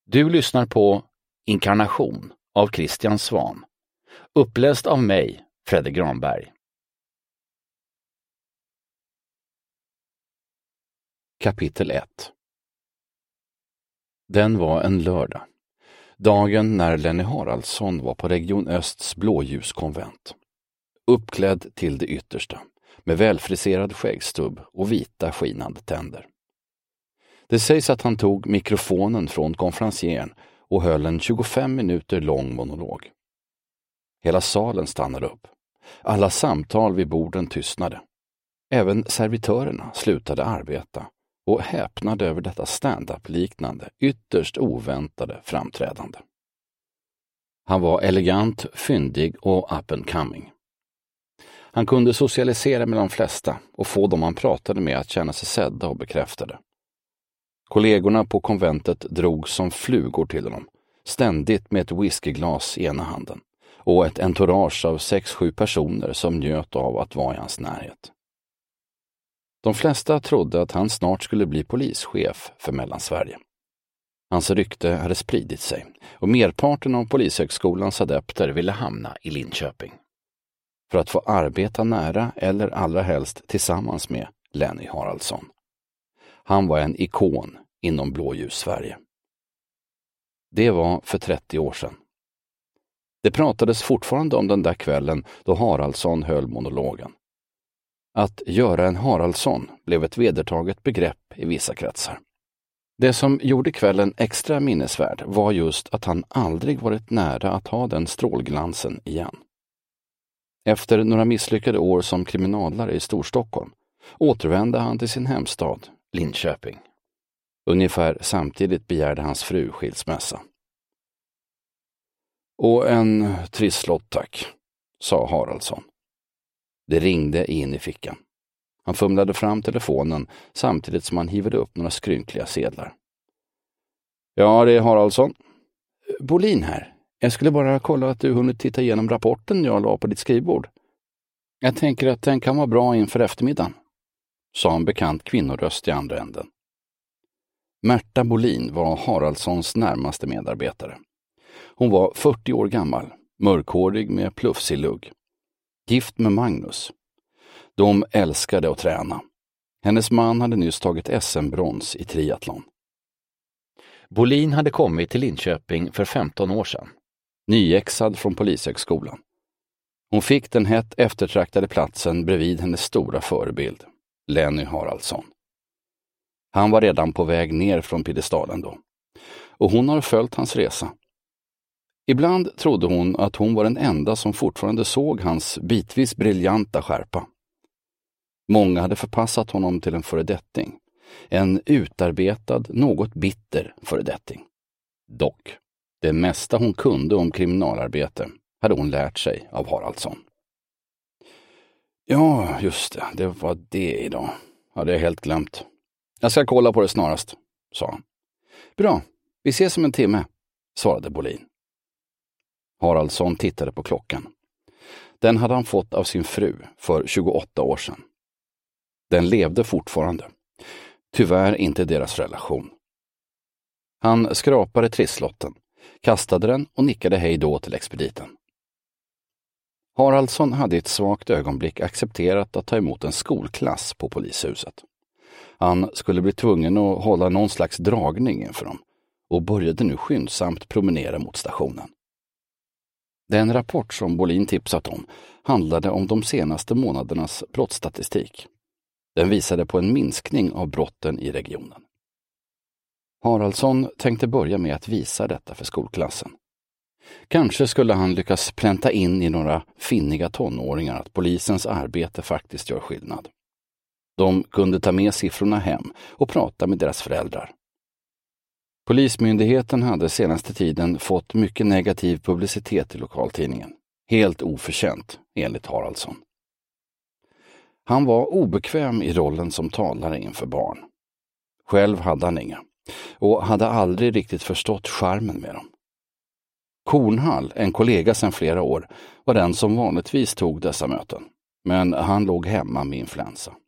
Du lyssnar på Inkarnation av Christian Svahn. Uppläst av mig, Fredrik Granberg. Kapitel 1. Den var en lördag. Dagen när Lenny Haraldsson var på Region Östs blåljuskonvent. Uppklädd till det yttersta, med välfriserad skäggstubb och vita skinande tänder. Det sägs att han tog mikrofonen från konferencieren och höll en 25 minuter lång monolog. Hela salen stannade upp. Alla samtal vid borden tystnade. Även servitörerna slutade arbeta och häpnade över detta stand-up-liknande, ytterst oväntade framträdande. Han var elegant, fyndig och up and coming. Han kunde socialisera med de flesta och få dem han pratade med att känna sig sedda och bekräftade. Kollegorna på konventet drog som flugor till honom, ständigt med ett whiskyglas i ena handen och ett entourage av 6-7 personer som njöt av att vara i hans närhet. De flesta trodde att han snart skulle bli polischef för Mellansverige. Hans rykte hade spridit sig och merparten av polishögskolans adepter ville hamna i Linköping. För att få arbeta nära eller allra helst tillsammans med Lenny Haraldsson. Han var en ikon inom blåljus-Sverige. Det var för 30 år sedan. Det pratades fortfarande om den där kvällen då Haraldsson höll monologen. Att göra en Haraldsson blev ett vedertaget begrepp i vissa kretsar. Det som gjorde kvällen extra minnesvärd var just att han aldrig varit nära att ha den strålglansen igen. Efter några misslyckade år som kriminalare i Storstockholm återvände han till sin hemstad, Linköping. Ungefär samtidigt begärde hans fru skilsmässa. Och en trisslott tack, sa Haraldsson. Det ringde in i fickan. Han fumlade fram telefonen samtidigt som han hivade upp några skrynkliga sedlar. Ja, det är Haraldsson. Bolin här. Jag skulle bara kolla att du hunnit titta igenom rapporten jag la på ditt skrivbord. Jag tänker att den kan vara bra inför eftermiddagen, sa en bekant kvinnoröst i andra änden. Märta Bolin var Haraldssons närmaste medarbetare. Hon var 40 år gammal, mörkhårig med plufsig lugg. Gift med Magnus. De älskade att träna. Hennes man hade nyss tagit SM-brons i triathlon. Bolin hade kommit till Linköping för 15 år sedan. Nyexad från polishögskolan. Hon fick den hett eftertraktade platsen bredvid hennes stora förebild, Lenny Haraldsson. Han var redan på väg ner från piedestalen då. Och hon har följt hans resa. Ibland trodde hon att hon var den enda som fortfarande såg hans bitvis briljanta skärpa. Många hade förpassat honom till en föredetting. En utarbetad, något bitter föredetting. Dock, det mesta hon kunde om kriminalarbete hade hon lärt sig av Haraldsson. Ja, just det. Det var det idag. Hade jag helt glömt. Jag ska kolla på det snarast, sa han. Bra, vi ses om en timme, svarade Bolin. Haraldsson tittade på klockan. Den hade han fått av sin fru för 28 år sedan. Den levde fortfarande. Tyvärr inte deras relation. Han skrapade trisslotten, kastade den och nickade hej då till expediten. Haraldsson hade i ett svagt ögonblick accepterat att ta emot en skolklass på polishuset. Han skulle bli tvungen att hålla någon slags dragning inför dem och började nu skyndsamt promenera mot stationen. Den rapport som Bolin tipsat om handlade om de senaste månadernas brottsstatistik. Den visade på en minskning av brotten i regionen. Haraldsson tänkte börja med att visa detta för skolklassen. Kanske skulle han lyckas plänta in i några finniga tonåringar att polisens arbete faktiskt gör skillnad. De kunde ta med siffrorna hem och prata med deras föräldrar. Polismyndigheten hade senaste tiden fått mycket negativ publicitet i lokaltidningen. Helt oförtjänt, enligt Haraldsson. Han var obekväm i rollen som talare inför barn. Själv hade han inga och hade aldrig riktigt förstått charmen med dem. Kornhall, en kollega sedan flera år, var den som vanligtvis tog dessa möten. Men han låg hemma med influensa.